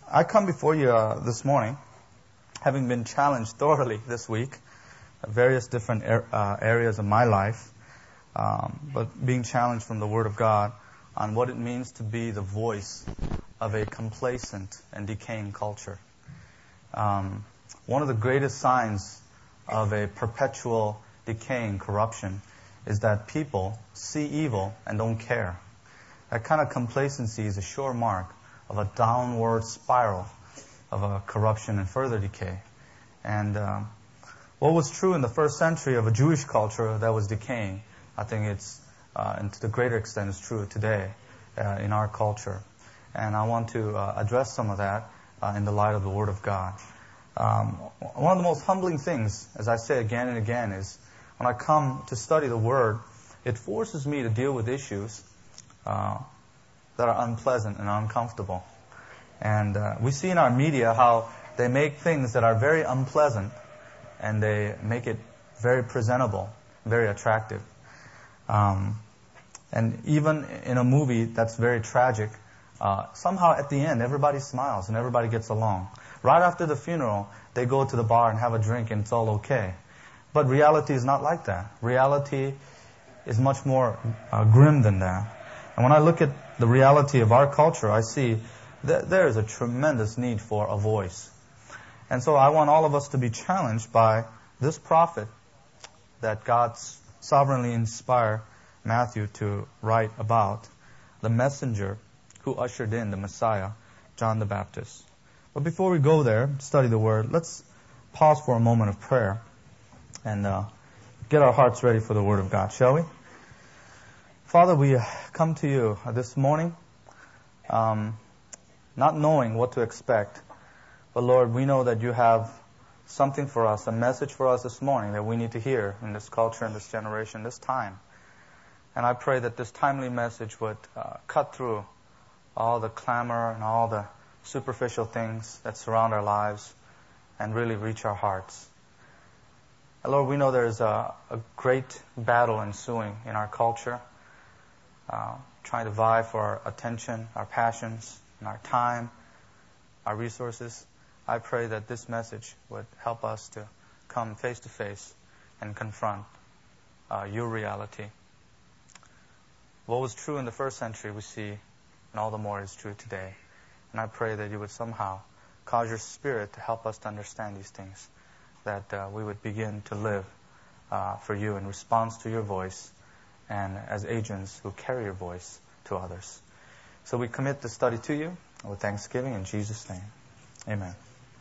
I come before you this morning, having been challenged thoroughly this week, various different areas of my life, but being challenged from the Word of God on what it means to be the voice of a complacent and decaying culture. One of the greatest signs of a perpetual decaying corruption is that people see evil and don't care. That kind of complacency is a sure mark of a downward spiral of a corruption and further decay. And what was true in the first century of a Jewish culture that was decaying, I think it's, and to the greater extent, is true today in our culture. And I want to address some of that in the light of the Word of God. One of the most humbling things, as I say again and again, is when I come to study the Word, it forces me to deal with issues that are unpleasant and uncomfortable. And we see in our media how they make things that are very unpleasant and they make it very presentable, very attractive. And even in a movie that's very tragic, somehow at the end everybody smiles and everybody gets along. Right after the funeral, they go to the bar and have a drink and it's all okay. But reality is not like that. Reality is much more grim than that. And when I look at the reality of our culture, I see that there is a tremendous need for a voice. And so I want all of us to be challenged by this prophet that God sovereignly inspired Matthew to write about, the messenger who ushered in the Messiah, John the Baptist. But before we go there, study the Word, let's pause for a moment of prayer and get our hearts ready for the Word of God, shall we? Father, we come to you this morning not knowing what to expect. But Lord, we know that you have something for us, a message for us this morning that we need to hear in this culture, in this generation, this time. And I pray that this timely message would cut through all the clamor and all the superficial things that surround our lives and really reach our hearts. And Lord, we know there's a great battle ensuing in our culture, trying to vie for our attention, our passions, and our time, our resources. I pray that this message would help us to come face to face and confront your reality. What was true in the first century we see, and all the more is true today. And I pray that you would somehow cause your Spirit to help us to understand these things, that we would begin to live for you in response to your voice and as agents who carry your voice to others. So we commit the study to you with thanksgiving in Jesus' name. Amen.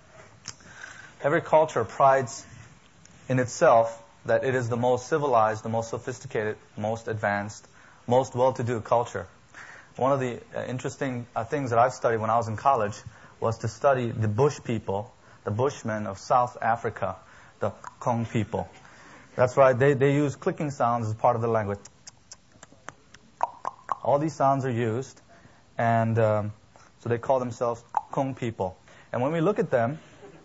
Every culture prides in itself that it is the most civilized, the most sophisticated, most advanced, most well-to-do culture. One of the interesting things that I've studied when I was in college was to study the bush people, the Bushmen of South Africa, the Kong people. That's right, they use clicking sounds as part of the language. All these sounds are used, and so they call themselves Kong people. And when we look at them,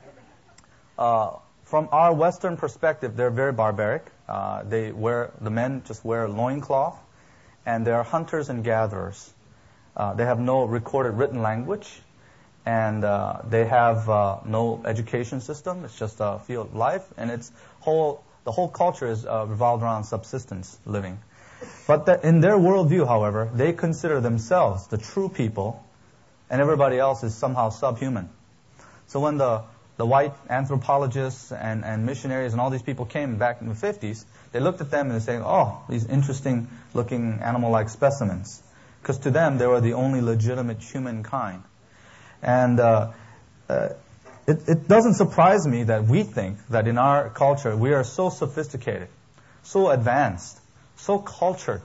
from our Western perspective, they're very barbaric. The men just wear loincloth, and they're hunters and gatherers. They have no recorded written language, and they have no education system. It's just a field of life, and the whole culture is revolved around subsistence living. But in their worldview, however, they consider themselves the true people, and everybody else is somehow subhuman. So when the white anthropologists and missionaries and all these people came back in the 50s, they looked at them and they said, oh, these interesting-looking animal-like specimens. Because to them, they were the only legitimate humankind. And it doesn't surprise me that we think that in our culture we are so sophisticated, so advanced, so cultured,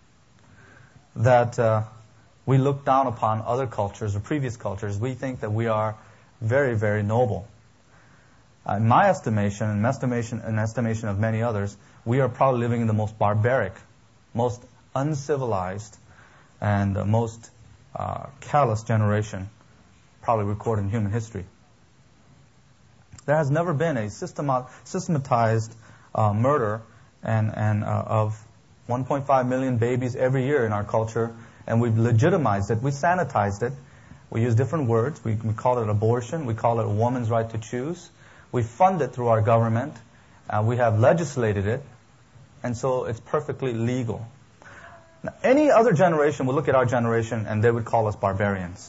that we look down upon other cultures or previous cultures. We think that we are very, very noble. In my estimation, and estimation of many others, we are probably living in the most barbaric, most uncivilized, and most callous generation probably recorded in human history. There has never been a systematized murder and of 1.5 million babies every year in our culture, and we've legitimized it, we sanitized it We use different words. We call it abortion. We call it a woman's right to choose. We fund it through our government. We have legislated it. And so it's perfectly legal. Now, any other generation would look at our generation and they would call us barbarians.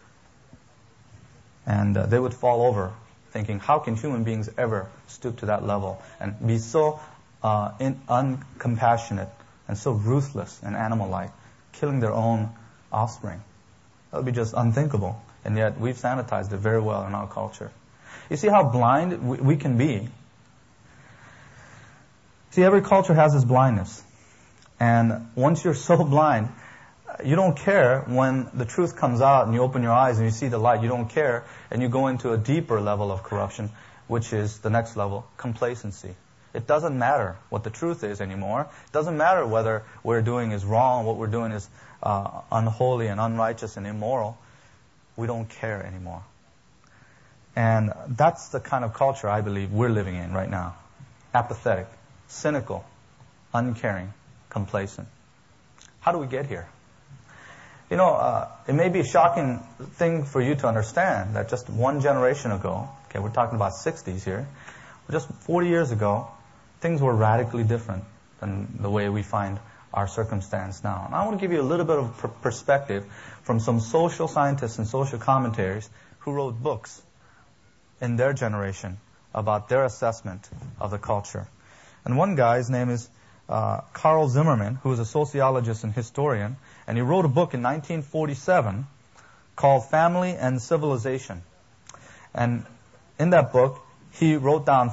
And they would fall over thinking, how can human beings ever stoop to that level and be so uncompassionate and so ruthless and animal-like, killing their own offspring? That would be just unthinkable. And yet we've sanitized it very well in our culture. You see how blind we can be? See, every culture has its blindness. And once you're so blind, you don't care when the truth comes out and you open your eyes and you see the light. You don't care, and you go into a deeper level of corruption, which is the next level, complacency. It doesn't matter what the truth is anymore. It doesn't matter whether what we're doing is wrong, what we're doing is unholy and unrighteous and immoral. We don't care anymore. And that's the kind of culture I believe we're living in right now. Apathetic, cynical, uncaring, complacent. How do we get here? You know, it may be a shocking thing for you to understand that just one generation ago, okay, we're talking about 60s here, just 40 years ago, things were radically different than the way we find our circumstance now. And I want to give you a little bit of perspective from some social scientists and social commentators who wrote books in their generation about their assessment of the culture. And one guy, his name is Carl Zimmerman, who is a sociologist and historian, and he wrote a book in 1947 called Family and Civilization. And in that book, he wrote down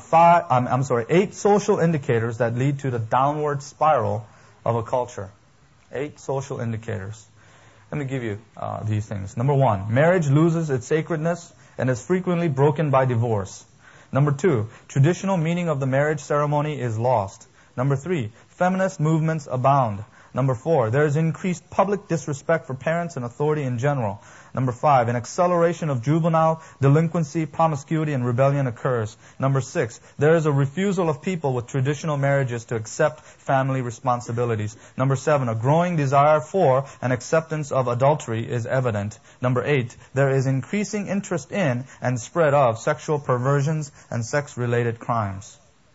8 social indicators that lead to the downward spiral of a culture. 8 social indicators. Let me give you these things. Number 1, marriage loses its sacredness and is frequently broken by divorce. Number 2, traditional meaning of the marriage ceremony is lost. Number 3, feminist movements abound. Number 4, there is increased public disrespect for parents and authority in general. Number 5, an acceleration of juvenile delinquency, promiscuity, and rebellion occurs. Number 6, there is a refusal of people with traditional marriages to accept family responsibilities. Number 7, a growing desire for and acceptance of adultery is evident. Number 8, there is increasing interest in and spread of sexual perversions and sex-related crimes.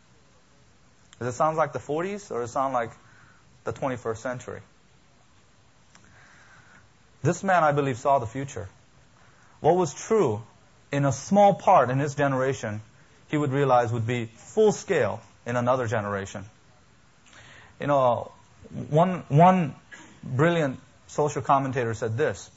Does it sound like the 40s or does it sound like the 21st century? This man, I believe, saw the future. What was true in a small part in his generation, he would realize would be full scale in another generation. You know, one brilliant social commentator said this,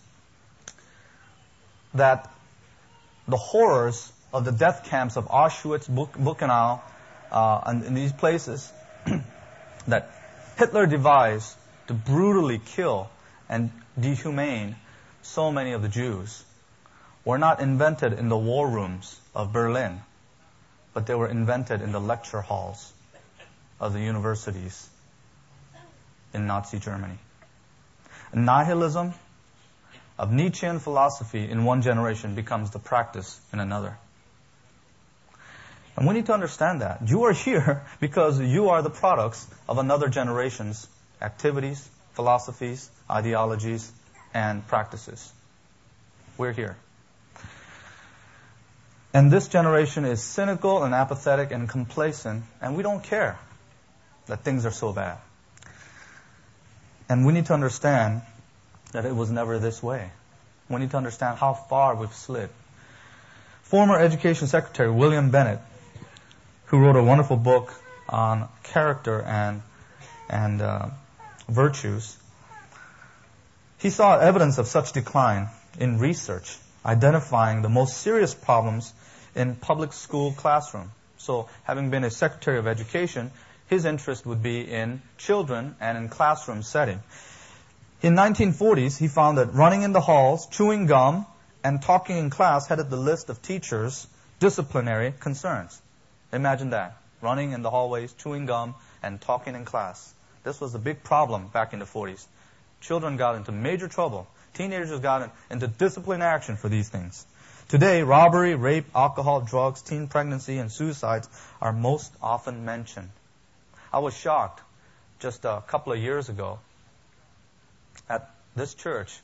that the horrors of the death camps of Auschwitz, Buchenwald, and in these places that Hitler devised to brutally kill and dehumane so many of the Jews were not invented in the war rooms of Berlin, but they were invented in the lecture halls of the universities in Nazi Germany. Nihilism of Nietzschean philosophy in one generation becomes the practice in another. And we need to understand that. You are here because you are the products of another generation's activities, philosophies, ideologies, and practices. We're here. And this generation is cynical and apathetic and complacent, and we don't care that things are so bad. And we need to understand that it was never this way. We need to understand how far we've slid. Former Education Secretary William Bennett, who wrote a wonderful book on character and virtues, he saw evidence of such decline in research, identifying the most serious problems in public school classroom. So, having been a Secretary of Education, his interest would be in children and in classroom setting. In 1940s, he found that running in the halls, chewing gum, and talking in class headed the list of teachers' disciplinary concerns. Imagine that. Running in the hallways, chewing gum, and talking in class. This was a big problem back in the 40s. Children got into major trouble. Teenagers got into discipline action for these things. Today, robbery, rape, alcohol, drugs, teen pregnancy, and suicides are most often mentioned. I was shocked just a couple of years ago at this church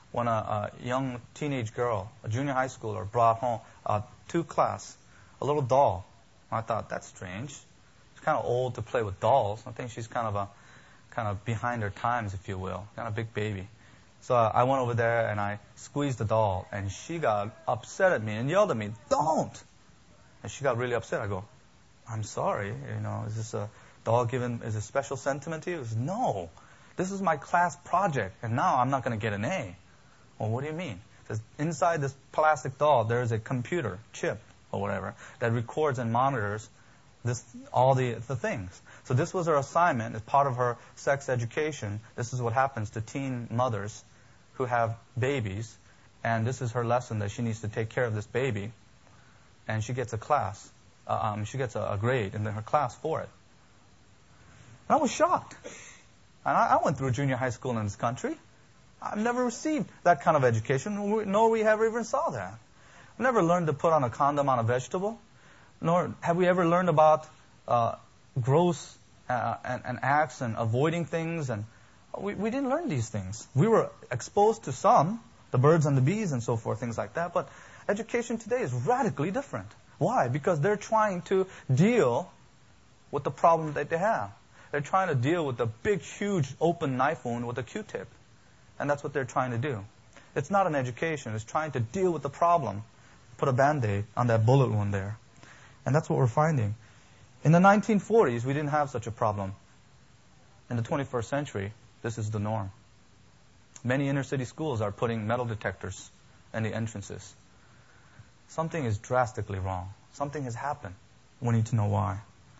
when a young teenage girl, a junior high schooler, brought home to class a little doll. I thought, that's strange. She's kind of old to play with dolls. I think she's kind of behind her times, if you will, kind of big baby. So I went over there and I squeezed the doll, and she got upset at me and yelled at me, "Don't!" And she got really upset. I go, "I'm sorry. Is this a doll is a special sentiment to you?" She says, "No, this is my class project, and now I'm not going to get an A." Well, what do you mean? It says, inside this plastic doll, there is a computer chip or whatever that records and monitors all the things. So this was her assignment as part of her sex education. This is what happens to teen mothers who have babies, and this is her lesson that she needs to take care of this baby, and she gets a grade in her class for it. And I was shocked. And I went through a junior high school in this country. I've never received that kind of education, nor we ever even saw that. I've never learned to put on a condom on a vegetable, nor have we ever learned about gross and acts and avoiding things. And we didn't learn these things. We were exposed to some, the birds and the bees and so forth, things like that. But education today is radically different. Why? Because they're trying to deal with the problem that they have. They're trying to deal with the big, huge, open knife wound with a Q-tip. And that's what they're trying to do. It's not an education. It's trying to deal with the problem. Put a Band-Aid on that bullet wound there. And that's what we're finding. In the 1940s, we didn't have such a problem. In the 21st century, this is the norm. Many inner-city schools are putting metal detectors in the entrances. Something is drastically wrong. Something has happened. We need to know why.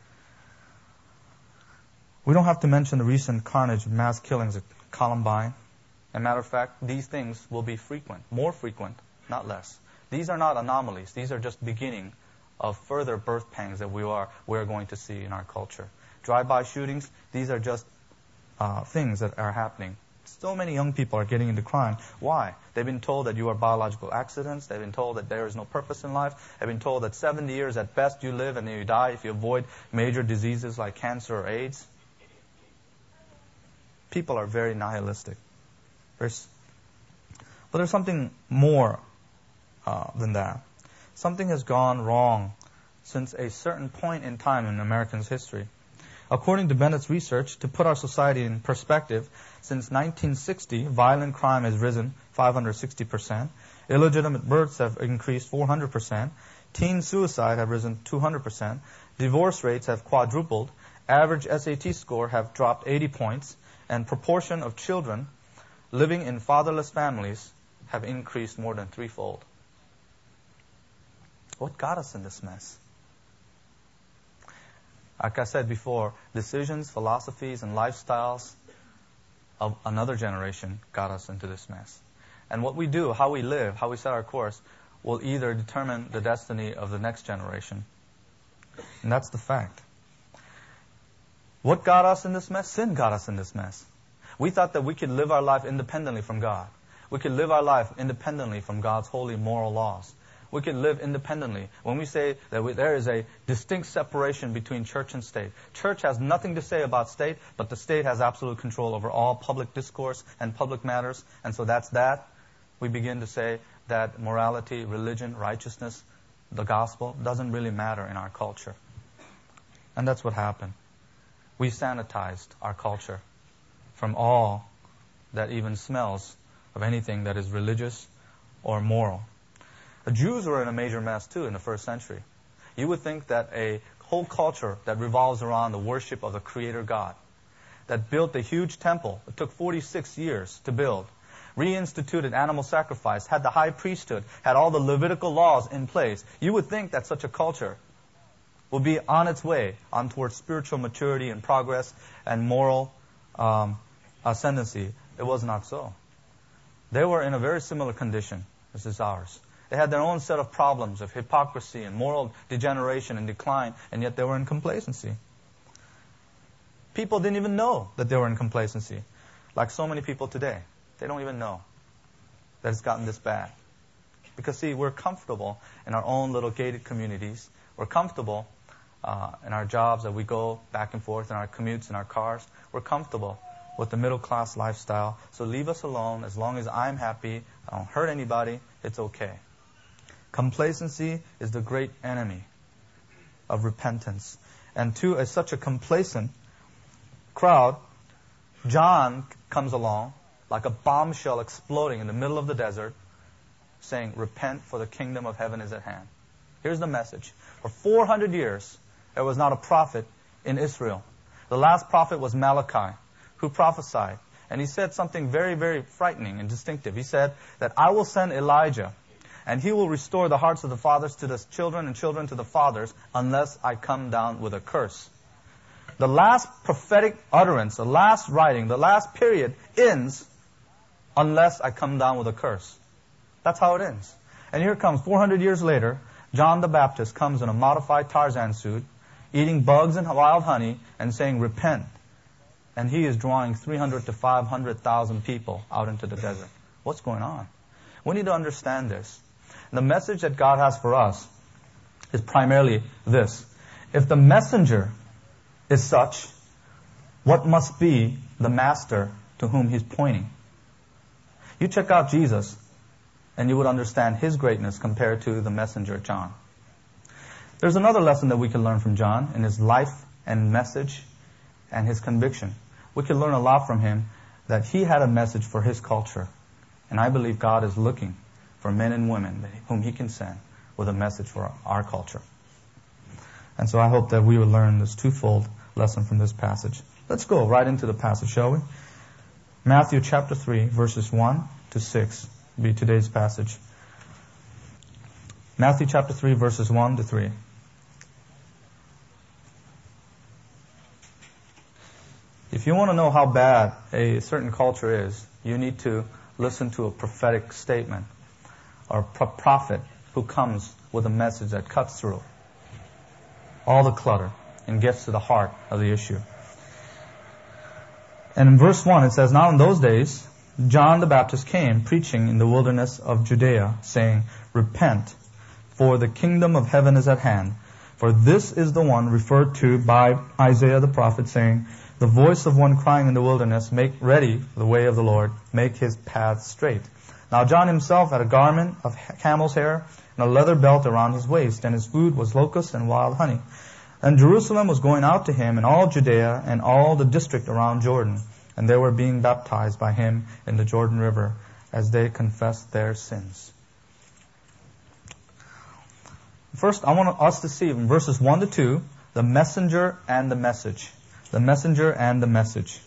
We don't have to mention the recent carnage of mass killings at Columbine. As a matter of fact, these things will be frequent, more frequent, not less. These are not anomalies. These are just beginning of further birth pangs that we're going to see in our culture. Drive-by shootings, these are just things that are happening. So many young people are getting into crime. Why? They've been told that you are biological accidents. They've been told that there is no purpose in life. They've been told that 70 years at best you live and then you die if you avoid major diseases like cancer or AIDS. People are very nihilistic. But there's something more than that. Something has gone wrong since a certain point in time in Americans' history. According to Bennett's research, to put our society in perspective, since 1960, violent crime has risen 560%, illegitimate births have increased 400%, teen suicide have risen 200%, divorce rates have quadrupled, average SAT score have dropped 80 points, and proportion of children living in fatherless families have increased more than threefold. What got us in this mess? Like I said before, decisions, philosophies, and lifestyles of another generation got us into this mess. And what we do, how we live, how we set our course, will either determine the destiny of the next generation. And that's the fact. What got us in this mess? Sin got us in this mess. We thought that we could live our life independently from God. We could live our life independently from God's holy moral laws. We can live independently. When we say that there is a distinct separation between church and state, church has nothing to say about state, but the state has absolute control over all public discourse and public matters. And so that's that. We begin to say that morality, religion, righteousness, the gospel doesn't really matter in our culture. And that's what happened. We sanitized our culture from all that even smells of anything that is religious or moral. The Jews were in a major mess too in the first century. You would think that a whole culture that revolves around the worship of the Creator God, that built a huge temple, it took 46 years to build, reinstituted animal sacrifice, had the high priesthood, had all the Levitical laws in place. You would think that such a culture will be on its way on towards spiritual maturity and progress and moral ascendancy. It was not so. They were in a very similar condition as is ours. They had their own set of problems of hypocrisy and moral degeneration and decline, and yet they were in complacency. People didn't even know that they were in complacency. Like so many people today. They don't even know that it's gotten this bad. Because, see, we're comfortable in our own little gated communities. We're comfortable in our jobs that we go back and forth, in our commutes, in our cars. We're comfortable with the middle class lifestyle. So leave us alone. As long as I'm happy, I don't hurt anybody, it's okay. Complacency is the great enemy of repentance. And to such a complacent crowd, John comes along like a bombshell exploding in the middle of the desert, saying, repent, for the kingdom of heaven is at hand. Here's the message. For 400 years, there was not a prophet in Israel. The last prophet was Malachi, who prophesied. And he said something very, very frightening and distinctive. He said that I will send Elijah, and he will restore the hearts of the fathers to the children and children to the fathers, unless I come down with a curse. The last prophetic utterance, the last writing, the last period ends unless I come down with a curse. That's how it ends. And here comes, 400 years later, John the Baptist comes in a modified Tarzan suit, eating bugs and wild honey, and saying, repent. And he is drawing 300 to 500,000 people out into the desert. What's going on? We need to understand this. The message that God has for us is primarily this. If the messenger is such, what must be the master to whom he's pointing? You check out Jesus, and you would understand his greatness compared to the messenger John. There's another lesson that we can learn from John in his life and message and his conviction. We can learn a lot from him, that he had a message for his culture. And I believe God is looking for men and women whom he can send with a message for our culture. And so I hope that we will learn this twofold lesson from this passage. Let's go right into the passage, shall we? Matthew chapter 3, verses 1 to 6 will be today's passage. Matthew chapter 3, verses 1 to 3. If you want to know how bad a certain culture is, you need to listen to a prophetic statement or a prophet who comes with a message that cuts through all the clutter and gets to the heart of the issue. And in verse 1 it says, now in those days John the Baptist came preaching in the wilderness of Judea, saying, repent, for the kingdom of heaven is at hand. For this is the one referred to by Isaiah the prophet, saying, the voice of one crying in the wilderness, make ready the way of the Lord, make his path straight. Now John himself had a garment of camel's hair and a leather belt around his waist, and his food was locusts and wild honey. And Jerusalem was going out to him, and all Judea and all the district around Jordan, and they were being baptized by him in the Jordan River as they confessed their sins. First, I want us to see in verses 1 to 2, the messenger and the message. The messenger and the message.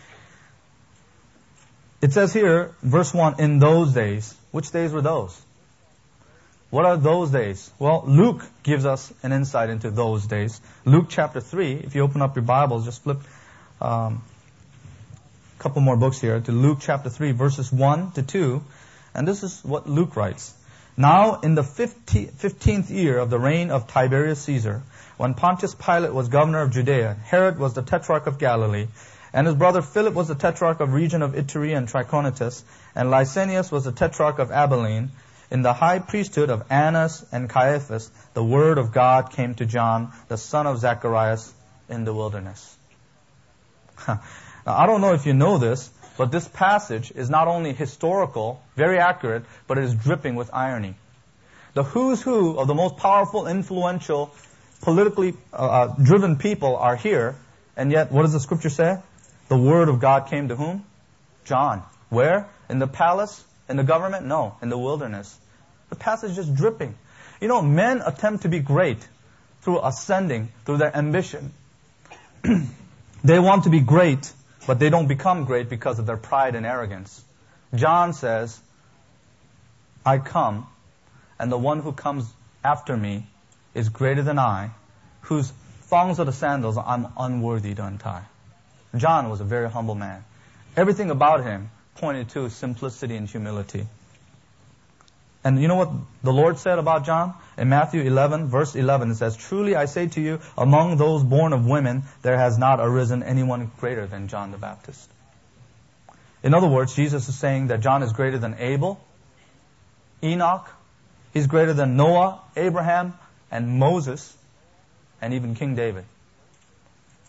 It says here, verse 1, in those days. Which days were those? What are those days? Well, Luke gives us an insight into those days. Luke chapter 3, if you open up your Bibles, just flip a couple more books here to Luke chapter 3, verses 1 to 2. And this is what Luke writes. Now in the 15th year of the reign of Tiberius Caesar, when Pontius Pilate was governor of Judea, Herod was the tetrarch of Galilee, and his brother Philip was the tetrarch of region of Iturea and Trachonitis, and Lysanias was the tetrarch of Abilene, in the high priesthood of Annas and Caiaphas, the word of God came to John, the son of Zacharias, in the wilderness. Now, I don't know if you know this, but this passage is not only historical, very accurate, but it is dripping with irony. The who's who of the most powerful, influential, politically driven people are here, and yet, what does the scripture say? The word of God came to whom? John. Where? In the palace? In the government? No, in the wilderness. The passage is dripping. You know, men attempt to be great through ascending, through their ambition. They want to be great, but they don't become great because of their pride and arrogance. John says, I come, and the one who comes after me is greater than I, whose thongs of the sandals I'm unworthy to untie. John was a very humble man. Everything about him pointed to simplicity and humility. And you know what the Lord said about John? In Matthew 11, verse 11, it says, truly I say to you, among those born of women, there has not arisen anyone greater than John the Baptist. In other words, Jesus is saying that John is greater than Abel, Enoch, he's greater than Noah, Abraham, and Moses, and even King David.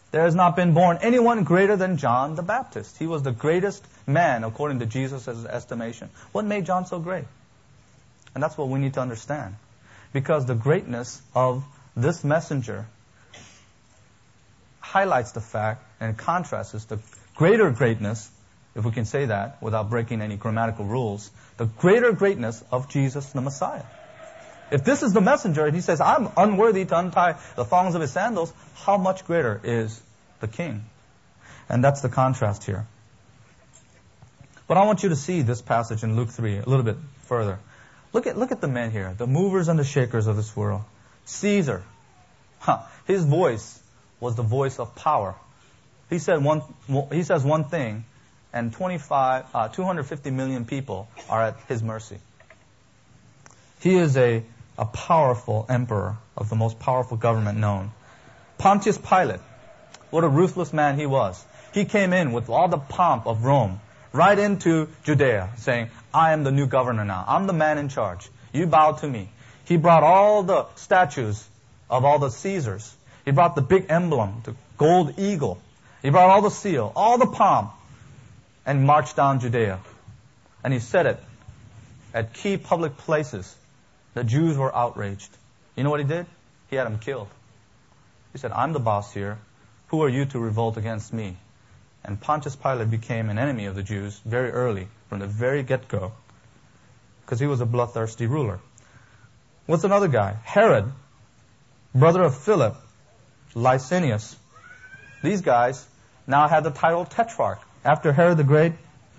There has not been born anyone greater than John the Baptist. He was the greatest man according to Jesus' estimation. What made John so great? And that's what we need to understand. Because the greatness of this messenger highlights the fact and contrasts the greater greatness, if we can say that without breaking any grammatical rules, the greater greatness of Jesus the Messiah. If this is the messenger and he says, I'm unworthy to untie the thongs of his sandals, how much greater is the king? And that's the contrast here. But I want you to see this passage in Luke 3 a little bit further. Look at the men here, the movers and the shakers of this world. Caesar, his voice was the voice of power. He says one thing, and 250 million people are at his mercy. He is a powerful emperor of the most powerful government known. Pontius Pilate, what a ruthless man he was. He came in with all the pomp of Rome, right into Judea, saying, I am the new governor now. I'm the man in charge. You bow to me. He brought all the statues of all the Caesars. He brought the big emblem, the gold eagle. He brought all the seal, all the pomp, and marched down Judea. And he said it at key public places. The Jews were outraged. You know what he did? He had them killed. He said, I'm the boss here. Who are you to revolt against me? And Pontius Pilate became an enemy of the Jews very early, from the very get-go, because he was a bloodthirsty ruler. What's another guy? Herod, brother of Philip, Licinius. These guys now had the title Tetrarch. After Herod the Great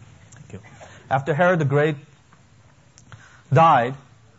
died,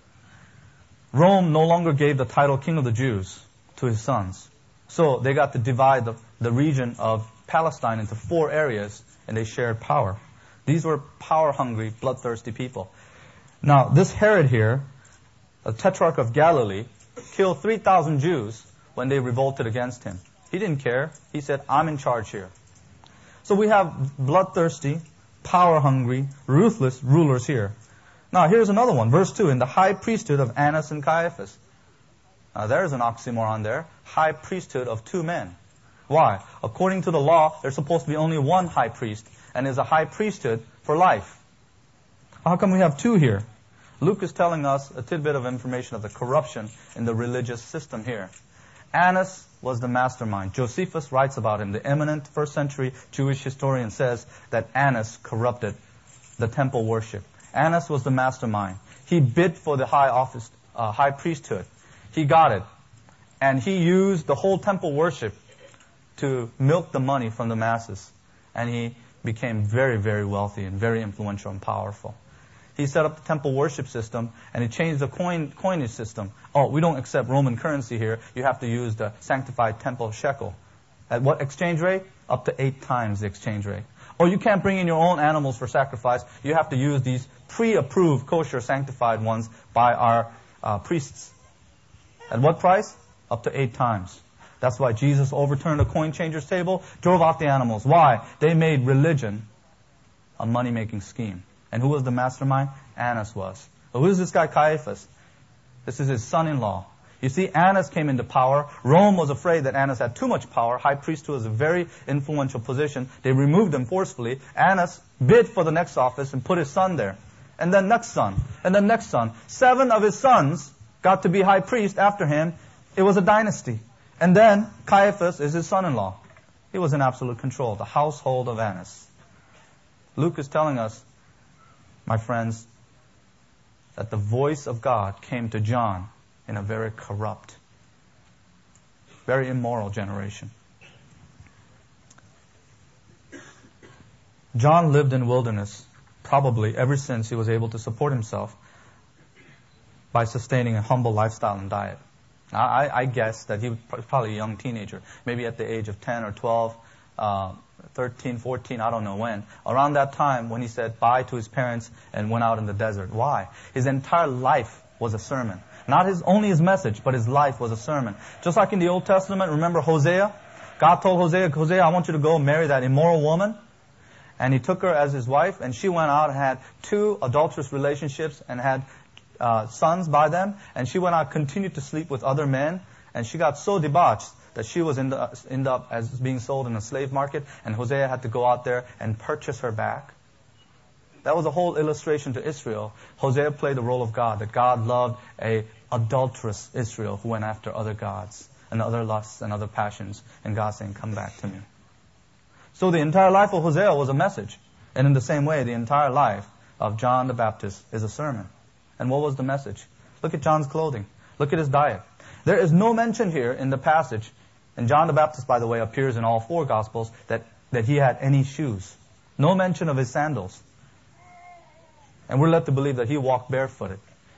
Rome no longer gave the title King of the Jews to his sons. So they got to divide the region of Palestine into 4 areas, and they shared power. These were power-hungry, bloodthirsty people. Now, this Herod here, a tetrarch of Galilee, killed 3,000 Jews when they revolted against him. He didn't care. He said, I'm in charge here. So we have bloodthirsty, power-hungry, ruthless rulers here. Now, here's another one. Verse 2, in the high priesthood of Annas and Caiaphas. Now, there's an oxymoron there. High priesthood of 2 men. Why? According to the law, there's supposed to be only one high priest, and is a high priesthood for life. How come we have 2 here? Luke is telling us a tidbit of information of the corruption in the religious system here. Annas was the mastermind. Josephus writes about him. The eminent first century Jewish historian says that Annas corrupted the temple worship. Annas was the mastermind. He bid for the high priesthood. He got it. And he used the whole temple worship to milk the money from the masses. And he became very, very wealthy and very influential and powerful. He set up the temple worship system, and he changed the coinage system. Oh, we don't accept Roman currency here. You have to use the sanctified temple shekel. At what exchange rate? Up to 8 times the exchange rate. Or you can't bring in your own animals for sacrifice. You have to use these pre-approved, kosher, sanctified ones by our priests. At what price? Up to 8 times. That's why Jesus overturned a coin changer's table, drove out the animals. Why? They made religion a money-making scheme. And who was the mastermind? Annas was. But who is this guy Caiaphas? This is his son-in-law. You see, Annas came into power. Rome was afraid that Annas had too much power. High priesthood was a very influential position. They removed him forcefully. Annas bid for the next office and put his son there. And then next son. And then next son. 7 of his sons got to be high priest after him. It was a dynasty. And then Caiaphas is his son-in-law. He was in absolute control. The household of Annas. Luke is telling us, my friends, that the voice of God came to John in a very corrupt, very immoral generation. John lived in wilderness probably ever since he was able to support himself by sustaining a humble lifestyle and diet. Now, I guess that he was probably a young teenager, maybe at the age of 10 or 12, 13, 14, I don't know when. Around that time when he said bye to his parents and went out in the desert. Why? His entire life was a sermon. Not only his message, but his life was a sermon. Just like in the Old Testament, remember Hosea? God told Hosea, I want you to go marry that immoral woman. And he took her as his wife, and she went out and had 2 adulterous relationships and had sons by them. And she went out, continued to sleep with other men, and she got so debauched that she was end up as being sold in a slave market, and Hosea had to go out there and purchase her back. That was a whole illustration to Israel. Hosea played the role of God, that God loved a adulterous Israel who went after other gods and other lusts and other passions, and God saying, come back to me. So the entire life of Hosea was a message. And in the same way, the entire life of John the Baptist is a sermon. And what was the message? Look at John's clothing. Look at his diet. There is no mention here in the passage, and John the Baptist, by the way, appears in all 4 Gospels, that he had any shoes. No mention of his sandals. And we're led to believe that he walked barefooted.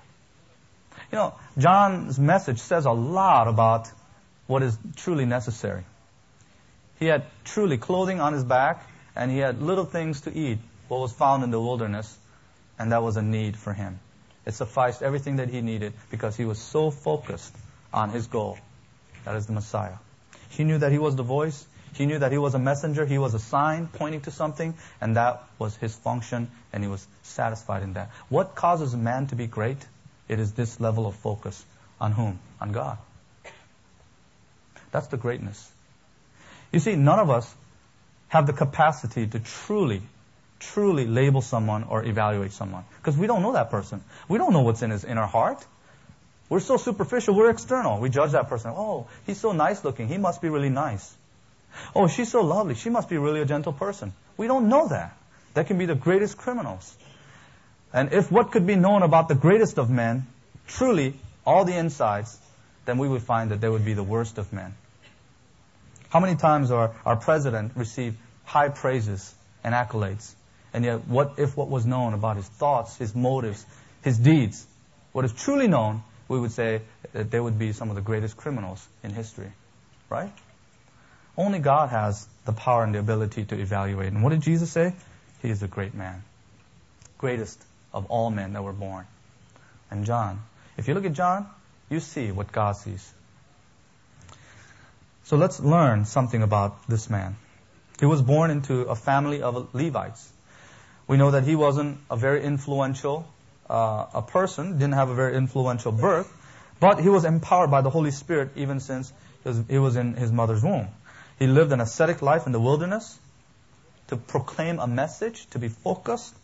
You know, John's message says a lot about what is truly necessary. He had truly clothing on his back, and he had little things to eat, what was found in the wilderness, and that was a need for him. It sufficed everything that he needed because he was so focused on his goal. That is the Messiah. He knew that he was the voice. He knew that he was a messenger. He was a sign pointing to something, and that was his function, and he was satisfied in that. What causes man to be great? It is this level of focus. On whom? On God. That's the greatness. You see, none of us have the capacity to truly label someone or evaluate someone, because we don't know that person. We don't know what's in his inner heart. We're so superficial, we're external. We judge that person. Oh, he's so nice looking, he must be really nice. Oh, she's so lovely, she must be really a gentle person. We don't know that. That can be the greatest criminals. And if what could be known about the greatest of men, truly all the insides, then we would find that they would be the worst of men. How many times our president received high praises and accolades, and yet what was known about his thoughts, his motives, his deeds, what is truly known, we would say that they would be some of the greatest criminals in history. Right? Only God has the power and the ability to evaluate. And what did Jesus say? He is a great man. Greatest of all men that were born. And John, if you look at John, you see what God sees. So let's learn something about this man. He was born into a family of Levites. We know that he wasn't a very influential a person, didn't have a very influential birth, but he was empowered by the Holy Spirit even since he was in his mother's womb. He lived an ascetic life in the wilderness to proclaim a message, to be focused.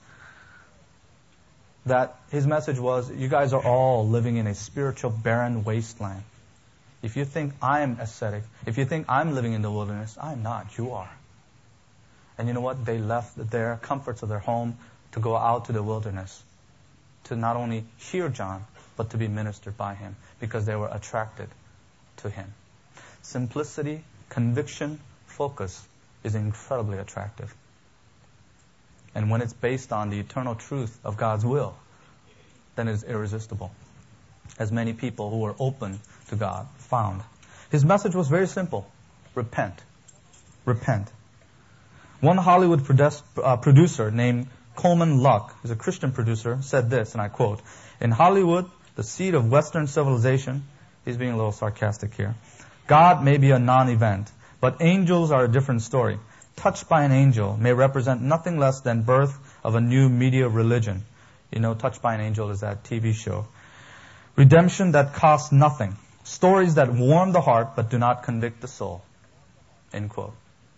That his message was, you guys are all living in a spiritual barren wasteland. If you think I'm ascetic, if you think I'm living in the wilderness, I'm not, you are. And you know what? They left their comforts of their home to go out to the wilderness, to not only hear John, but to be ministered by him, because they were attracted to him. Simplicity, conviction, focus is incredibly attractive. And when it's based on the eternal truth of God's will, then it's irresistible. As many people who were open to God found. His message was very simple. Repent. Repent. One Hollywood producer named Coleman Luck, who's a Christian producer, said this, and I quote, "In Hollywood, the seat of Western civilization," he's being a little sarcastic here, "God may be a non-event, but angels are a different story. Touched by an angel may represent nothing less than birth of a new media religion." You know, Touched by an Angel is that TV show. "Redemption that costs nothing. Stories that warm the heart but do not convict the soul." End quote.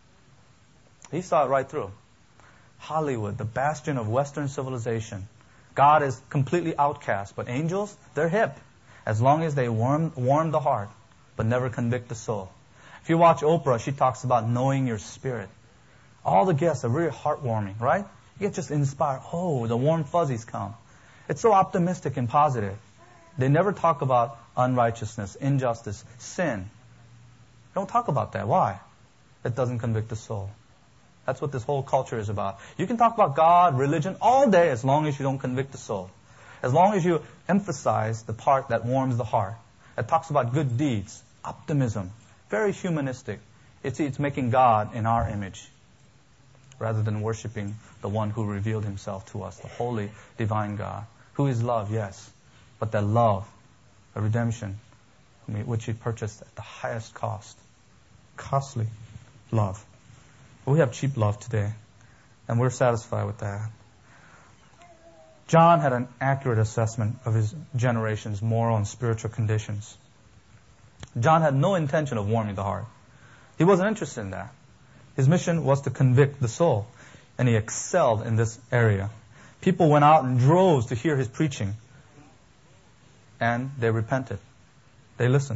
He saw it right through. Hollywood, the bastion of Western civilization. God is completely outcast, but angels, they're hip. As long as they warm the heart, but never convict the soul. If you watch Oprah, she talks about knowing your spirit. All the guests are very heartwarming, right? You get just inspired. Oh, the warm fuzzies come. It's so optimistic and positive. They never talk about unrighteousness, injustice, sin. They don't talk about that. Why? It doesn't convict the soul. That's what this whole culture is about. You can talk about God, religion, all day as long as you don't convict the soul. As long as you emphasize the part that warms the heart. It talks about good deeds, optimism, very humanistic. It's making God in our image rather than worshiping the one who revealed himself to us, the holy, divine God, who is love, yes, but that love, a redemption, which he purchased at the highest cost. Costly love. We have cheap love today, and we're satisfied with that. John had an accurate assessment of his generation's moral and spiritual conditions. John had no intention of warming the heart. He wasn't interested in that. His mission was to convict the soul, and he excelled in this area. People went out in droves to hear his preaching, and they repented. They listened.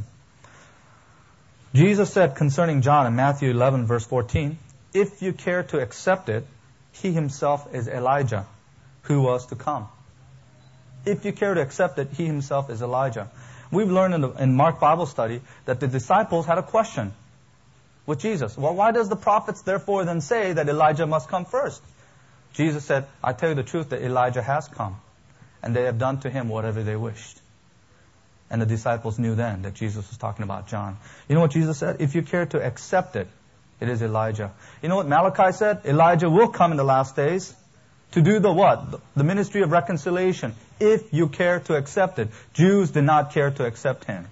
Jesus said concerning John in Matthew 11, verse 14, "If you care to accept it, he himself is Elijah, who was to come." If you care to accept it, he himself is Elijah. We've learned in Mark Bible study that the disciples had a question with Jesus. Well, why does the prophets therefore then say that Elijah must come first? Jesus said, "I tell you the truth that Elijah has come, and they have done to him whatever they wished." And the disciples knew then that Jesus was talking about John. You know what Jesus said? If you care to accept it, it is Elijah. You know what Malachi said? Elijah will come in the last days to do the what? The ministry of reconciliation. If you care to accept it. Jews did not care to accept him.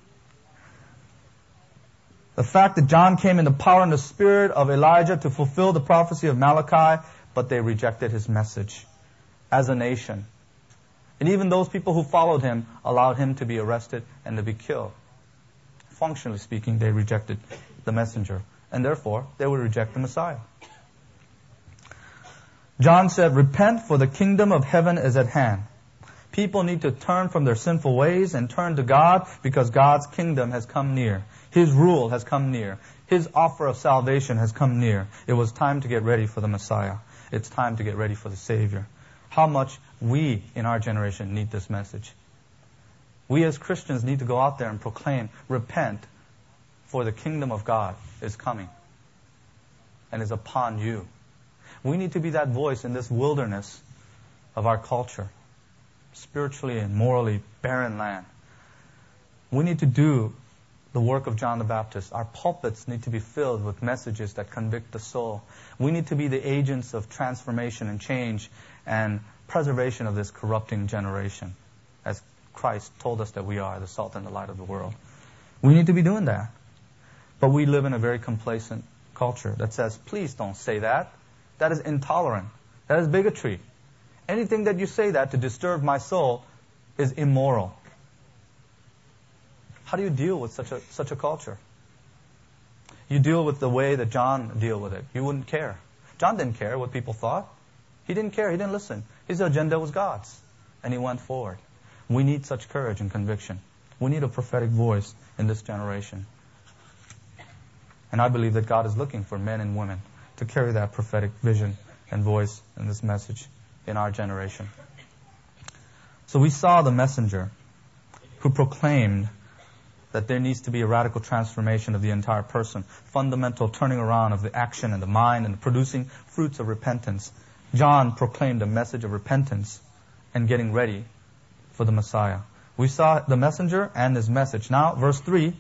The fact that John came in the power and the spirit of Elijah to fulfill the prophecy of Malachi, but they rejected his message as a nation. And even those people who followed him allowed him to be arrested and to be killed. Functionally speaking, they rejected the messenger, and therefore they would reject the Messiah. John said, "Repent, for the kingdom of heaven is at hand." People need to turn from their sinful ways and turn to God, because God's kingdom has come near. His rule has come near. His offer of salvation has come near. It was time to get ready for the Messiah. It's time to get ready for the Savior. How much we in our generation need this message. We as Christians need to go out there and proclaim, "Repent, for the kingdom of God is coming and is upon you." We need to be that voice in this wilderness of our culture, spiritually and morally barren land. We need to do the work of John the Baptist. Our pulpits need to be filled with messages that convict the soul. We need to be the agents of transformation and change and preservation of this corrupting generation, as Christ told us that we are, the salt and the light of the world. We need to be doing that. But we live in a very complacent culture that says, "Please don't say that. That is intolerant. That is bigotry. Anything that you say that to disturb my soul is immoral." How do you deal with such a culture? You deal with the way that John dealt with it. You wouldn't care. John didn't care what people thought. He didn't care. He didn't listen. His agenda was God's, and he went forward. We need such courage and conviction. We need a prophetic voice in this generation. And I believe that God is looking for men and women to carry that prophetic vision and voice and this message in our generation. So we saw the messenger who proclaimed that there needs to be a radical transformation of the entire person, fundamental turning around of the action and the mind and producing fruits of repentance. John proclaimed a message of repentance and getting ready for the Messiah. We saw the messenger and his message. Now, verse 3,